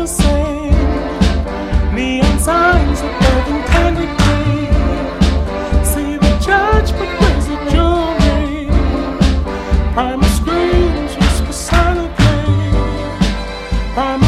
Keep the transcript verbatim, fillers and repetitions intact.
the same. Neon signs above in candy cane. See the judge, but where's the jury? Primer screams, whisper silently. Primer